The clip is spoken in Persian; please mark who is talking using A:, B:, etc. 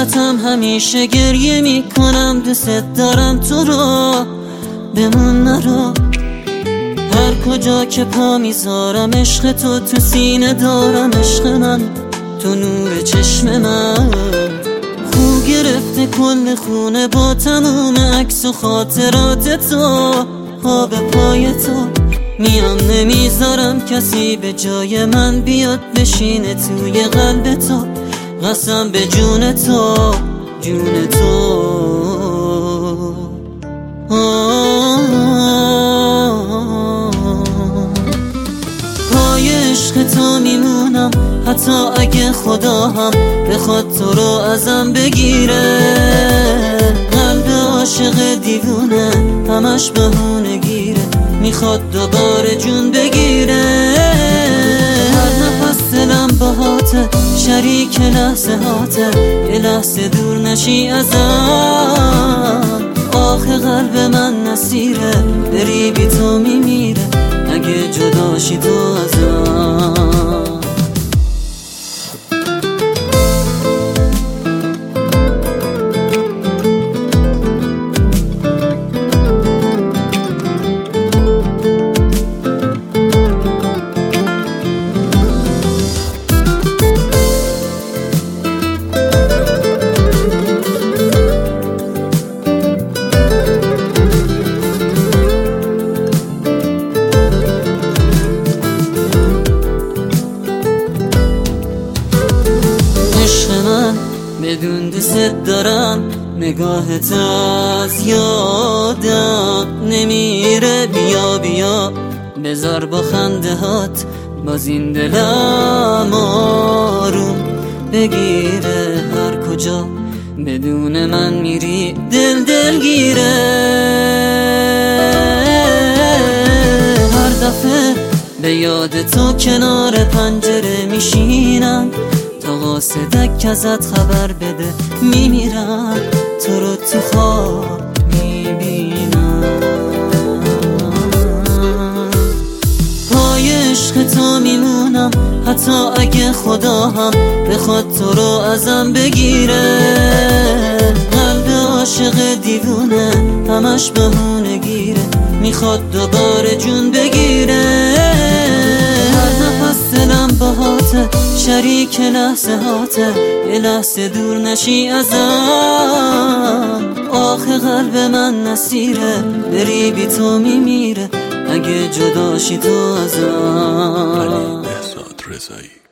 A: براتم همیشه گریه میکنم، دوست دارم تو رو، بمون نرو. هر کجا که پا میذارم عشق تو سینه دارم، عشق من تو نور چشم من. خو گرفته کل خونه با تموم عکس و خاطرات تو، پا به پای تو میام، نمیذارم کسی به جای من بیاد بشینه توی قلب تو. قسم به جون تو، جون تو. پای عشق تو میمونم، حتی اگه خدا هم بخواد تو رو ازم بگیره. قلب عاشق دیوونه همش بهونه گیره، میخواد دوباره جون بگیره. هر نفس دلم باهاته، شریک لحظه هاته، یه لحظه دور نشی ازم. آخه قلب من نصیره، بری بی تو میمیره اگه جداشی تو ازم. بدون دوست دارم، نگاهت از یادم نمیره. بیا بیا بذار با خنده هات باز این دلم آروم بگیره. هر کجا بدون من میری دلگیره. هر دفعه به یاد تو کنار پنجره میشینم، تا قاصدک ازت خبر بده میمیرم، تو رو تو خواب میبینم. پای عشق تو میمونم، حتی اگه خدا هم بخواد تو رو ازم بگیره. قلب عاشق دیوونه همش بهونه گیره، میخواد دوباره جون بگیره. هر نفس دلم باهاته، شریک لحظه هاته، یه لحظه دور نشی ازم. آخه قلب من نصیره، بری بی تو میمیره اگه جداشی تو ازم.
B: بهزاد رضایی.